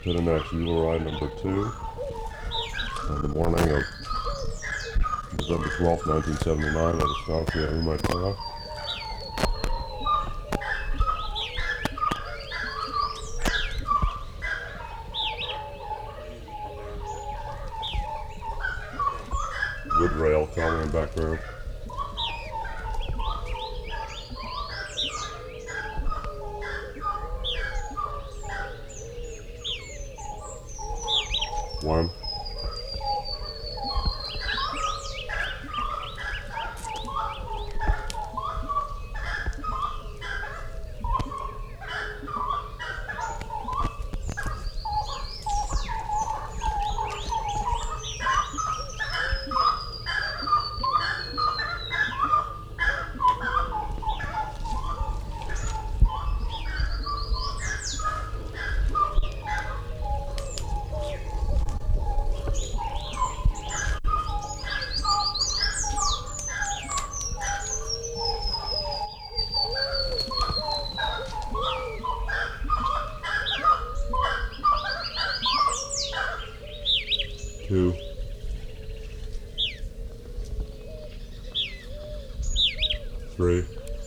To the next Eagle ride number 2 on the morning of November 12th, 1979 at Estancia Humaytala. Wood rail coming in background. One. Two. Three.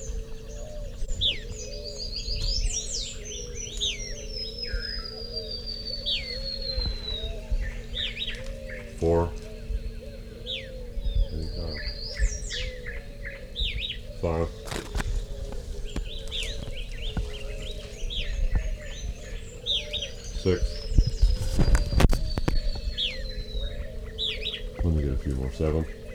Four. Anytime. Five. Six. Let me get a few more. Seven.